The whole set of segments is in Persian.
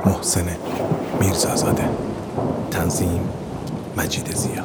محسن میرزازاده. تنظیم مجید زیا.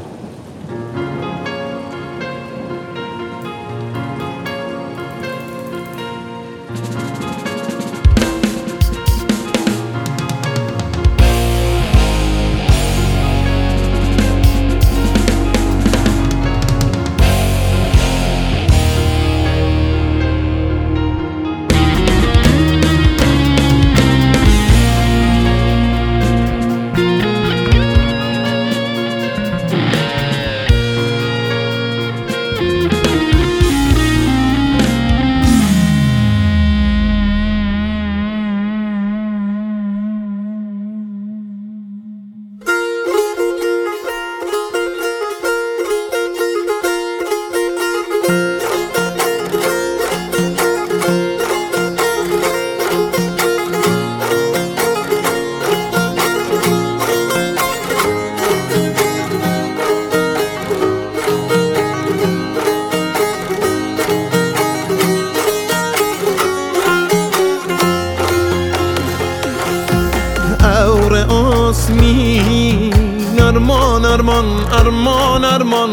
Arman arman arman arman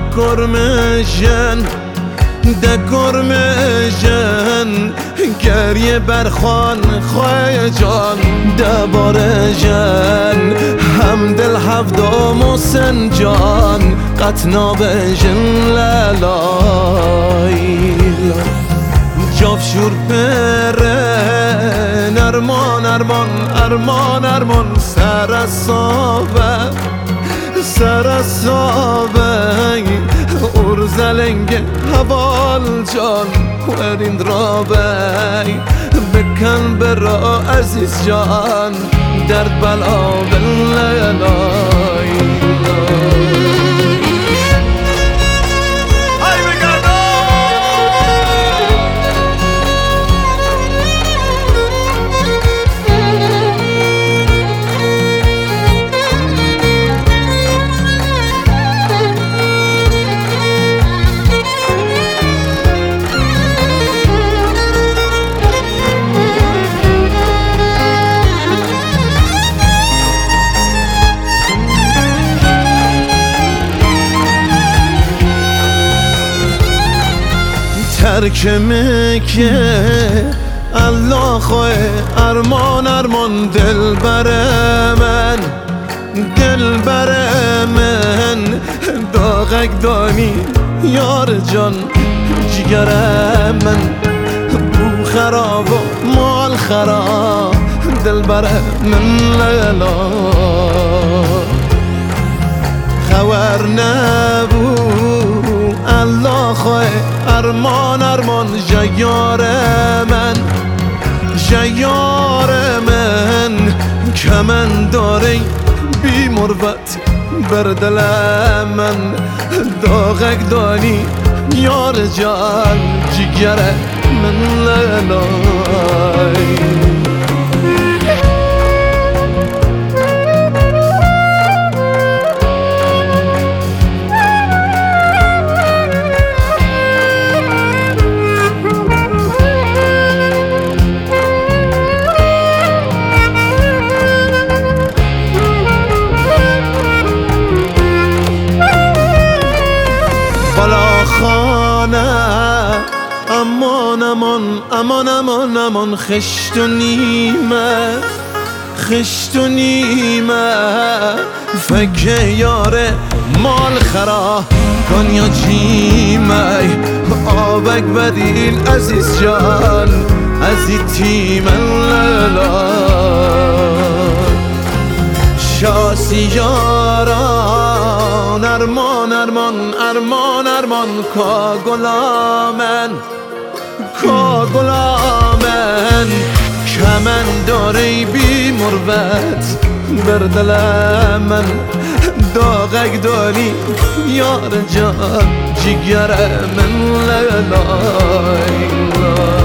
دکرمشن گریه برخان خواه جان دبار جن هم دل هفته محسن جان قطنا بجن لالای جاف شور پرن ارمان ارمان ارمان ارمان سر صابه ارزلنگ حوال جان ورین رابی بکن برا عزیز جان درد بلا بلالای ترک مکه الله خواه ارمان ارمان دل بر من داغک دانی یار جان جگر من بو خراب و مال خراب دل بر من لیلا خبر نبو الله خواه ارمان ارمان جیار من که من داره بی مروت بر دل من داغک دانی یار جان جگر من لالای امان امان امان امان امان خشت و نیمه فکر یاره مال خرا کن یا جیمه آبک بدیل عزیز جان عزیز تیم اللا شاسی یاران ارمان ارمان ارمان ارمان کا گلامن که من داره بی مروت بر دل من داغک داری یار جان جگر من لالای